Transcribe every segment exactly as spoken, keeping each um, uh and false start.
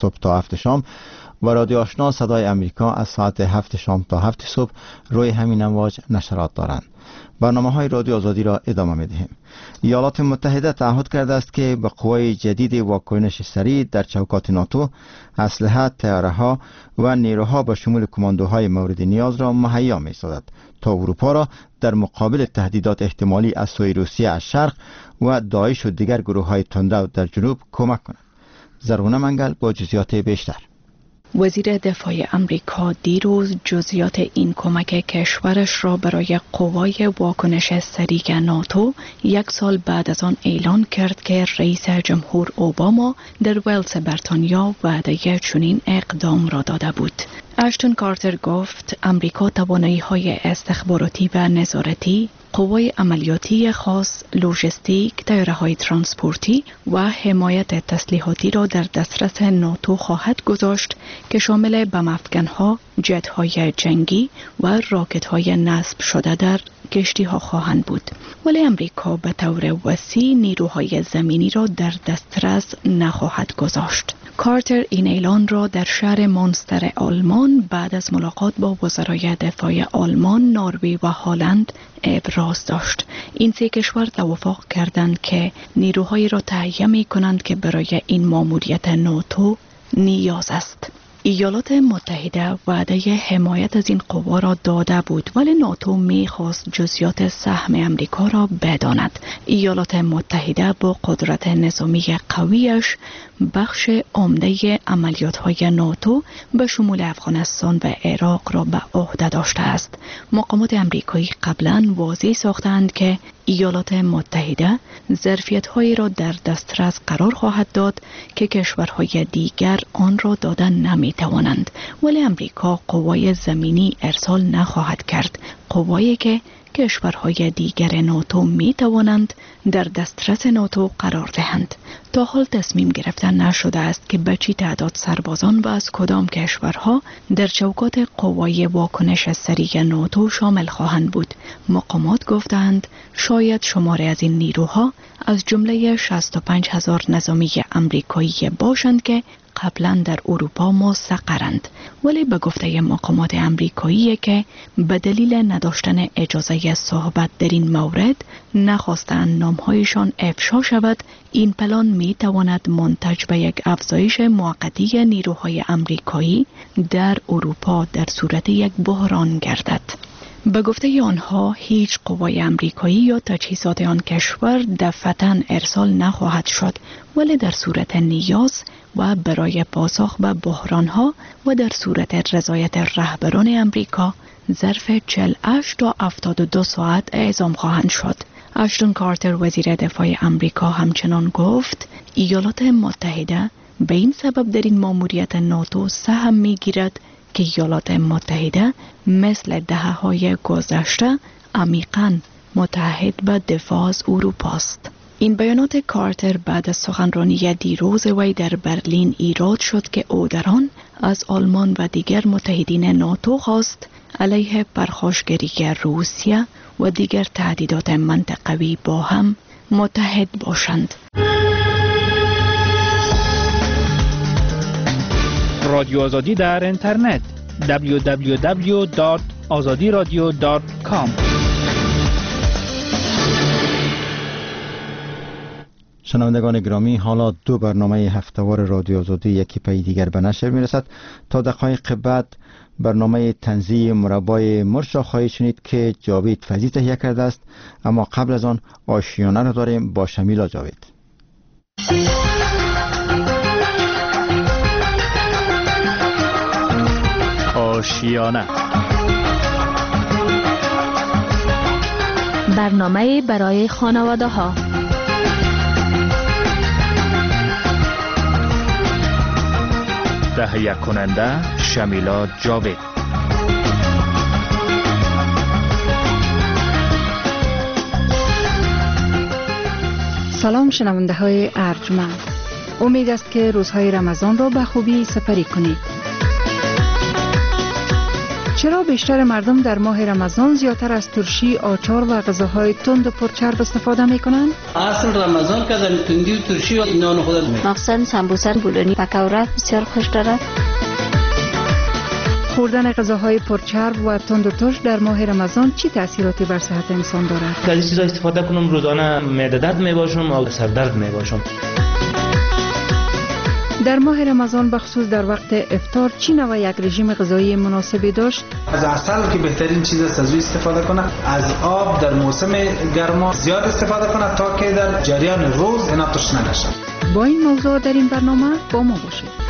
صبح تا هفت شام و رادیو آشنا صدای امریکا از ساعت هفت شام تا هفت صبح روی همین امواج نشرات دارند. برنامه های رادیو آزادی را ادامه می دهیم. ایالات متحده تعهد کرده است که به قوای جدید واکنش سریع در چوکات ناتو اسلحه، طیاره‌ها و نیروها به شمول کماندوهای مورد نیاز را مهیا می سازد تا اروپا را در مقابل تهدیدات احتمالی از سوی روسیه از شرق و داعش و دیگر گروه‌های تندرو در جنوب کمک کند. زرغونه منگل با جزئیات بیشتر. وزیر دفاع امریکا دیروز جزئیات این کمک کشورش را برای قوای واکنش سریع ناتو یک سال بعد از آن اعلان کرد که رئیس جمهور اوباما در ولز بریتانیا وعده چنین اقدام را داده بود. اشتون کارتر گفت امریکا توانایی‌های استخباراتی و نظارتی، قوای عملیاتی خاص، لوژیستیک، طیاره‌های ترانسپورتی و حمایت تسلیحاتی را در دسترس ناتو خواهد گذاشت که شامل بم‌افکن‌ها، جت‌های جنگی و راکت‌های نصب شده در کشتی‌ها خواهند بود. ولی امریکا به طور وسیع نیروهای زمینی را در دسترس نخواهد گذاشت. کارتر این اعلان را در شهر مونستر آلمان بعد از ملاقات با وزرای دفاع آلمان، نروژ و هلند ابراز داشت. این سه کشور توافق کردند که نیروهایی را تهیه می کنند که برای این ماموریت ناتو نیاز است. ایالات متحده وعده حمایت از این قوا را داده بود ولی ناتو می‌خواست جزئیات سهم امریکا را بداند. ایالات متحده با قدرت نظامی قویش بخش عمده عملیات‌های ناتو به شمول افغانستان و عراق را به عهده داشته است. مقامات امریکایی قبلاً واضح ساختند که ایالات متحده ظرفیت‌هایی را در دسترس قرار خواهد داد که کشورهای دیگر آن را دادن نمی‌توانند، ولی امریکا قوای زمینی ارسال نخواهد کرد، قوایی که کشورهای دیگر ناتو می توانند در دسترس ناتو قرار دهند. تا حال تصمیم گرفته نشده است که به چه تعداد سربازان و از کدام کشورها در چوکات قوای واکنش سریع ناتو شامل خواهند بود. مقامات گفتند شاید شماری از این نیروها از جمله شصت و پنج هزار نظامی امریکایی باشند که قبلا در اروپا مستقرند، ولی به گفته مقامات امریکایی که به دلیل نداشتن اجازه صحبت در این مورد نخواستند نامهایشان افشا شود، این پلان می تواند منتج به یک افزایش موقتی نیروهای امریکایی در اروپا در صورت یک بحران گردد. به گفته آنها هیچ قوای امریکایی یا تجهیزات آن کشور دفعتاً ارسال نخواهد شد، ولی در صورت نیاز و برای پاسخ به بحرانها و در صورت رضایت رهبران امریکا ظرف چهل و هشت تا هفتاد و دو ساعت اعزام خواهند شد. اشتون کارتر وزیر دفاع امریکا همچنان گفت ایالات متحده به این سبب در این ماموریت ناتو سهم می‌گیرد که ایالات متحده مثل دهه‌های گذشته عمیقاً متحد به دفاع از اروپا است. این بیانات کارتر بعد از سخنرانی دیروز وی در برلین ایراد شد که او در آن از آلمان و دیگر متحدین ناتو خواست علیه پرخاشگری روسیه و دیگر تهدیدات منطقوی با هم متحد باشند. رادیو آزادی در اینترنت دبلیو دبلیو دبلیو دات آزادی رادیو دات کام. شنوندگان گرامی، حالا دو برنامه هفتهوار رادیو آزادی یکی پی دیگر به نشر میرسد. تا دقایق بعد برنامه طنزی مربای مرچ را خواهید شنید که جاوید فضی تهیه کرده است، اما قبل از آن آشیانه را داریم با شمیلا جاوید. آشیانه، برنامه برای خانواده ها. تهیه کننده شمیلا جاوید. سلام شنونده های ارجمند، امید است که روزهای رمضان را به خوبی سپری کنید. چرا بیشتر مردم در ماه رمضان زیادتر از ترشی، آچار و غذاهای تند و پرچرب استفاده میکنند؟ اصل رمضان که در تندی و ترشی و نان خود می مخصوصا سمبوسه، بولونی، پکوړه بسیار خوش دارد. خوردن غذاهای پرچرب و تند و ترش در ماه رمضان چی تأثیراتی بر صحت انسان دارد؟ از این چیزا استفاده کنم روزانه معده درد میباشم و سر درد میباشم. در ماه رمضان بخصوص در وقت افطار چی نوع یک رژیم غذایی مناسبی داشت؟ از عسل که بهترین چیز است از استفاده کنه، از آب در موسم گرما زیاد استفاده کنه تا که در جریان روز اینا تشنه نشه. با این موضوع در این برنامه با ما باشید.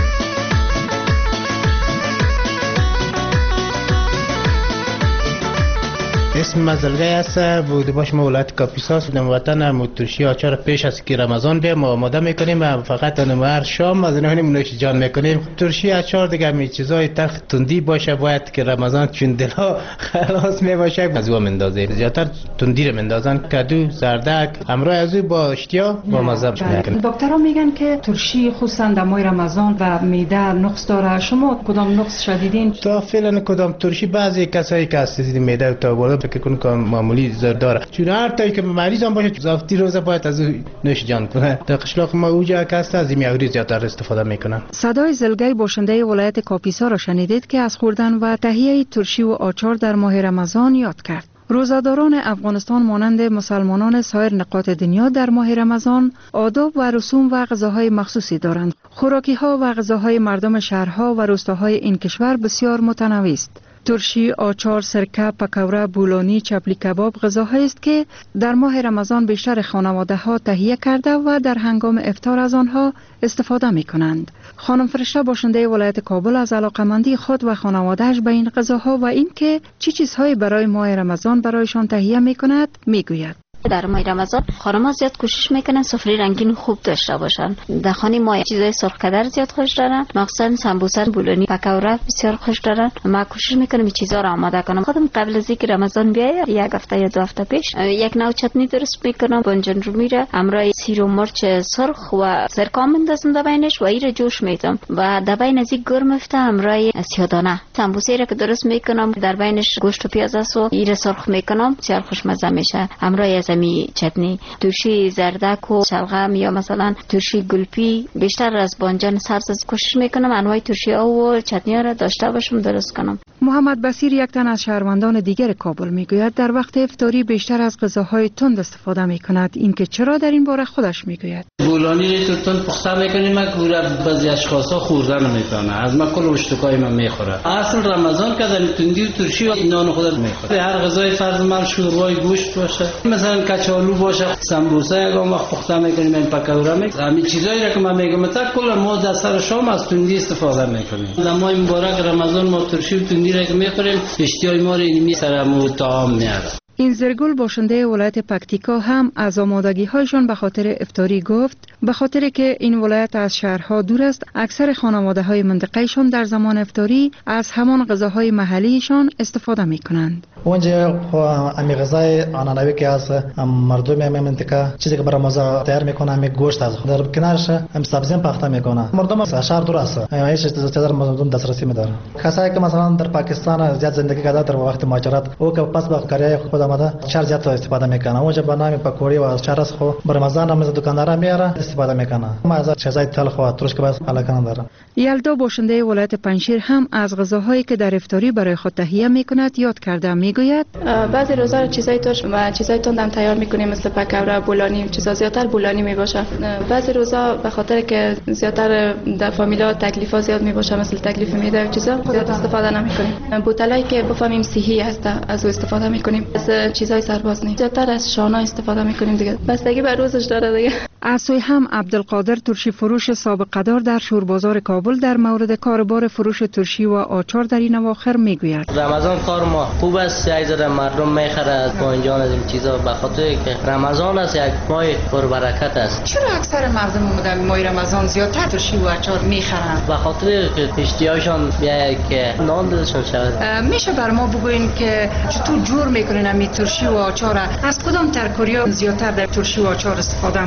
اسم مزلگی است. بوده باش ما ولایت کاپیساس در وطن ترشی آچار پیش از که رمضان به ما آماده میکنیم و فقط هر شام از اینها نوش جان میکنیم. ترشی آچار دیگه می چیزای تلخ تندی باشه، باید که رمضان چون دلها خلاص میباشه از او مندازیم. زیادتر تندی رو مندازن. کدو، زردک همراه از او با اشتیا با مزه میکنیم. دکترها میگن که ترشی خصوصا در ماه رمضان و معده نقص داره. شما کدام نقص شدیدین؟ تا فعلا کدام ترشی بعضی کسایی که از معده تا بالا فکر کنم معمولی زر داره، چون هر تایی که مریض هم باشه زافتی روزه باید از نوش جان کنه. در قشلاق ما اوجا که هست از این میاوری زیادتر استفاده میکنن. صدای زلگی باشنده ولایت کاپیسا را شنیدید که از خوردن و تهیه ترشی و آچار در ماه رمضان یاد کرد. روزاداران افغانستان مانند مسلمانان سایر نقاط دنیا در ماه رمضان آداب و رسوم و غذاهای مخصوصی دارند. خوراکی ها و غذاهای مردم شهرها و روستاهای این کشور بسیار متنوع است. ترشی، آچار، سرکه، پکوړه، بولونی، چپلی کباب غذاهایی است که در ماه رمضان بیشتر خانواده ها تهیه کرده و در هنگام افطار از آنها استفاده می کنند. خانم فرشته باشنده ولایت کابل از علاقمندی خود و خانواده‌اش به این غذاها و اینکه چی چیزهایی برای ماه رمضان برایشان تهیه می کند می گوید. در ماه رمضان خانم‌ها زیاد کوشش میکنن سفره رنگین خوب داشته باشن. در خانه ما چیزای سرخ کدر زیاد خوش دارن، مخصوصا سمبوسه، بولونی، پکوړه بسیار خوش دارن. ما کوشش میکنم این چیزا رو آماده کنم. خودم قبل از اینکه رمضان بیاید یک هفته یا دو هفته پیش یک نوع چتنی درست میکنم. بانجان رو میره همراه سیر و مرچ سرخ و سرکه میندازم در بینش و این جوش میدم و در بین از این گرم افته همراه سیادانه سمبوسه را که درست میکنم در بینش گوشت و پیاز است و این سرخ میکنم بسیار خوشمزه میشه. همراه می چتنی ترشی زردک و شلغم یا مثلا ترشی گلپی بیشتر از بانجان سبز کوشش میکنم انواع ترشی ها و چتنی ها را داشته باشم درست کنم. محمد بصیر یک تن از شهروندان دیگر کابل میگوید در وقت افطاری بیشتر از غذاهای تند استفاده میکند. اینکه چرا در این باره خودش میگوید. بولانی رو تند پخته میکنیم ما گوره بعضی اشخاصا خوردن نمیتونه. از ما کل اشتکای ما میخوره. اصل رمضان که در تندی و ترشی و نان خود میخوره. هر غذای فرض من شوربای گوشت باشه، مثلا کچالو باشه، سمبوسه یکم وقت پخته میکنیم، این پکوړه میکنیم. همین چیزایی را که من میگم تا کل ما در سر شام از تندی استفاده میکنیم. در ماه مبارک رمضان ما ترشی و تندی را که میخوریم اشتیای ما رو اینمی سر مو طعام میاره. این زرگل باشنده ولایت پکتیکا هم از آمادگی هایشان به خاطر افطاری گفت به خاطر که این ولایت از شهرها دور است اکثر خانواده های منطقهشان در زمان افطاری از همان غذاهای محلیشان استفاده می کنند. اونجا امی غذای آنانوی که از مردم امی منطقه چیزی که برای مزه تیار میکنه امی گوشت از در کنارش ام سبزی پخته میکنه. مردم از شهر دور است هیچ چیزی مردم دسترسی نداره. کسایی که مثلا در پاکستان زیاد زندگی کرده در وقت مهاجرت او که پس به کارهای خود آمده چهار زیاد استفاده میکنه. اونجا به نام پکوړی و چهارس خو بر رمضان هم از دکاندارا میاره استفاده میکنه. ما از چیزای تلخ و ترش که بس علاقه نداره. یلدا باشنده ولایت پنجشیر هم از غذاهایی که در افطاری برای خود تهیه میکند یاد کرده. میگوید بعضی روزا چیزای ترش و چیزای تندم تیار میکنیم مثل پکوړه، بولانی، چیزا زیادتر بولانی میباشه. بعضی روزا به خاطر که زیادتر در فامیلا تکلیفا زیاد میباشه مثل تکلیف میده و چیزا زیاد استفاده نمیکنیم. بوتلایی که بفهمیم صحی هست از او استفاده میکنیم. از چیزای سرباز نه زیادتر از شانا استفاده میکنیم دیگه. بستگی بر روزش داره دیگه. از سوی هم عبدالقادر ترشی فروش سابق قدار در شوربازار کابل در مورد کاربار فروش ترشی و آچار در این اواخر میگوید. رمضان کار ما خوب است، یک ذره مردم میخره از بانجان از این چیزا به خاطر که رمضان است یک ماه پربرکت است. چرا اکثر مردم در ماه رمضان زیادتر ترشی و آچار میخرند؟ به خاطر که اشتیاقشان بیاید که نان دلشون شود. میشه بر ما بگوین که چطور جور میکنین امی ترشی و آچار؟ از کدام ترکاریا زیادتر در ترشی و آچار استفاده میکنین؟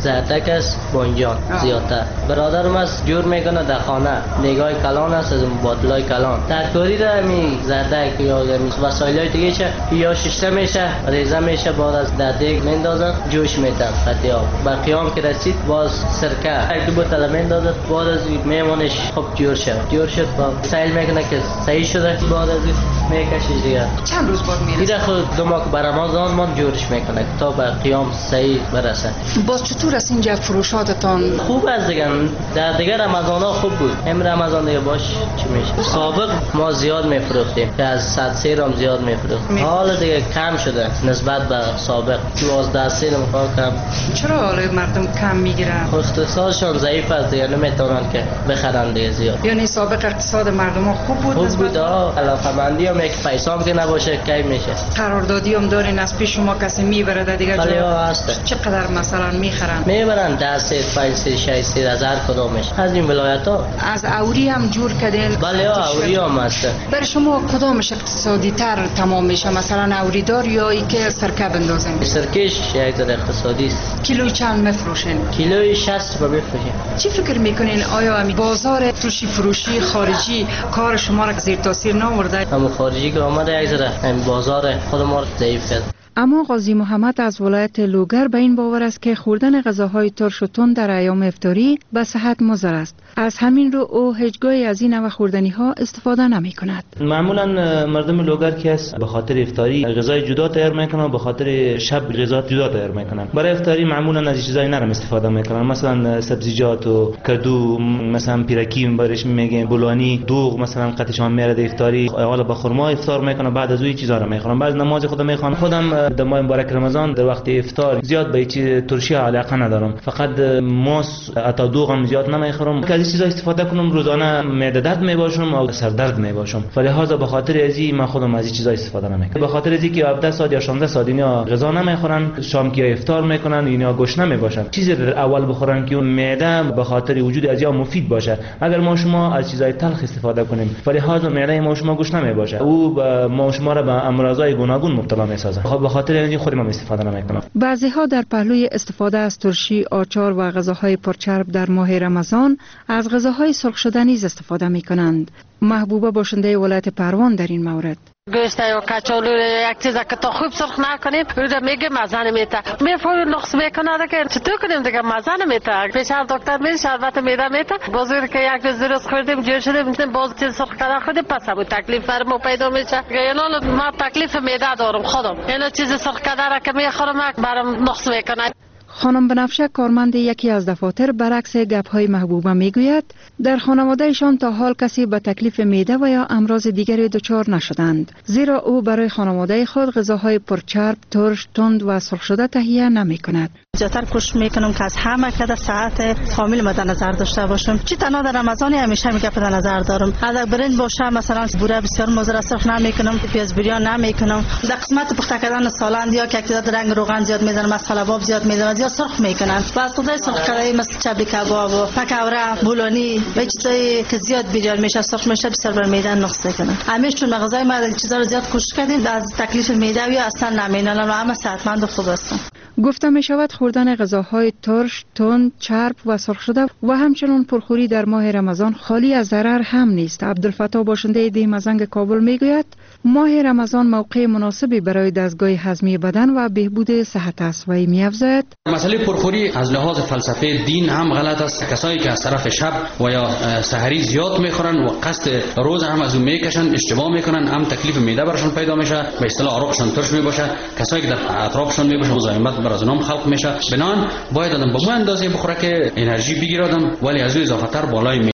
زردک است بانجان زیادتر. برادرم است جور میکنه در خانه نگاه کلان است از باطلای کلان ترکاری را می زردک یا وسایل دیگه چه یا ششته میشه ریزه میشه بعد از در دیگ میندازن جوش میتن قطعی آب با قیام که رسید باز سرکه یک دو بوتل میندازن بعد از میمونش خب جور شد جور شد با سیل میکنه که صحیح شده بعد از میکشی دیگه چند روز بعد میرسه دیگه خود دو ماه بر رمضان من جورش میکنه تا به قیام صحیح برسه. باز چطور است اینجا فروشاتتان؟ خوب است دیگه در دیگه رمضان ها خوب بود این رمضان دیگه باش چی میشه سابق ما زیاد میفروختیم که از صد سیر هم زیاد میفروختیم حالا دیگه کم شده نسبت به سابق دوازده سیر هم کم. چرا حالا مردم کم میگیرن؟ اقتصادشان ضعیف است دیگه نمیتونن که بخرن دیگه زیاد. یعنی سابق اقتصاد مردم ها خوب بود؟ خوب بود ها علاقمندی هم یک پیسه هم که نباشه کی میشه. قراردادی هم دارین از پیش شما کسی میبره دیگه جا؟ بله هست. چقدر مثلا میخرن؟ میبرن ده سیر پنج سیر شش سیر از هر کدامش از این ولایت ها. از اوری هم جور کردین؟ بله اوری هم هست. برای شما کدامش اقتصادی تر تمام میشه مثلا اوری دار یا ای که سرکه بندازین؟ سرکش یک ذره اقتصادی است. کیلوی چند میفروشین؟ کیلوی شصت رو میفروشیم. چی فکر میکنین آیا امی بازار ترشی فروشی خارجی کار شما را زیر تاثیر نآورده؟ هم خارجی که آمده یک ذره این بازار خود ما ضعیف کرد. اما قاضی محمد از ولایت لوگر به این باور است که خوردن غذاهای ترش و تند در ایام افطاری به صحت مضر است. از همین رو او هیچگاهی از این نوع خوردنی ها استفاده نمی کند. معمولا مردم لوگر که است به خاطر افطاری غذای جدا تیار میکنن و به خاطر شب غذا جدا تیار میکنن. برای افطاری معمولا از چیزای نرم استفاده میکنن مثلا سبزیجات و کدو مثلا پیرکی برش میگن بولانی دوغ مثلا قطعشان میره در افطاری حالا با خرما افطار میکنن بعد از اون چیزا رو میخورن بعد نماز خود میخوان. خودم در ماه مبارک رمضان در وقت افطار زیاد به چیز ترشی علاقه ندارم فقط ماست اتا دوغم زیاد نمیخورم که از چیزا استفاده کنم روزانه معده درد میباشم او سر درد میباشم لذا به خاطر ازی من خودم از این چیزا استفاده نمیکنم. به خاطر ازی که هفده ساعت یا شانزده ساعت اینا غذا نمیخورن شام که افطار میکنن اینا گوشت نمیباشن چیزی اول بخورن که اون معده به خاطر وجود ازیا مفید باشه. اگر ما شما از چیزای تلخ استفاده کنیم لذا معده ما شما گوشت نمیباشه او ما شما را به امراضای گوناگون مبتلا میسازه. به خاطر خودم استفاده نمیکنم. بعضی ها در پهلوی استفاده از ترشی، آچار و غذاهای پرچرب در ماه رمضان از غذاهای سرخ شده نیز استفاده میکنند. محبوبه باشنده ولایت پروان در این مورد گوشت یا کچالو یک چیز که تا خوب سرخ نکنیم رو میگه مزه نمیته میفور نقص میکنه که چطور کنیم دیگه مزه نمیته پیشر دکتر می شربت میده میته بازور که یک روز درست خوردیم جور شدیم باز چیز سرخ کردن خودیم پس ابو تکلیف فرمو پیدا میشه یعنی ما تکلیف میده دارم خودم یعنی چیز سرخ کردن که میخورم برام نقص میکنه. خانم بنفشه کارمند یکی از دفاتر برعکس گپ‌های محبوبه میگوید در خانوادهشان تا حال کسی به تکلیف معده و یا امراض دیگری دچار نشدند زیرا او برای خانواده خود غذاهای پرچرب، ترش، تند و سرخ شده تهیه نمی‌کند. زیادتر کوشش میکنم که از همه که ساعت کامل مد نظر داشته باشم. چی تنها در رمضان همیشه میگه در نظر دارم. اگر برنج باشه مثلا بوره بسیار مضر سرخ نمیکنم، پیاز بریان نمیکنم. در قسمت پخته کردن سالن یا که اکتیداد رنگ روغن زیاد میذارم، مساله باب زیاد میذارم، زیاد سرخ میکنن. و از خدای سرخ کردن مثل چبی کباب و پکوره، بولانی و چیزایی که زیاد بریان میشه سرخ میشه بسیار بر معده نقص میکنن. همیشه چون غذای ما چیزا رو زیاد کوشش کردیم از تکلیف معده و اصلا نمینن و همه صحتمند و خوب هستن. گفته می شود خوردن غذاهای ترش، تند، چرب و سرخ شده و همچنین پرخوری در ماه رمضان خالی از ضرر هم نیست. عبدالفتاح باشنده دیمزنگ کابل می گوید ماه رمضان موقع مناسبی برای دستگاه هضمی بدن و بهبود صحت است و می افزاید مسئله پرخوری از لحاظ فلسفه دین هم غلط است. کسایی که از طرف شب و یا سحری زیاد میخورن و قصد روز هم از اون میکشن اشتباه میکنن هم تکلیف معده برشون پیدا میشه به اصطلاح عروقشون ترش میباشه. کسایی که در اطرافشون میباشه مزاحمت بر از اونام خلق میشه. بنان باید آدم به مو اندازه بخوره که انرژی بگیره آدم ولی از اون اضافه تر بالای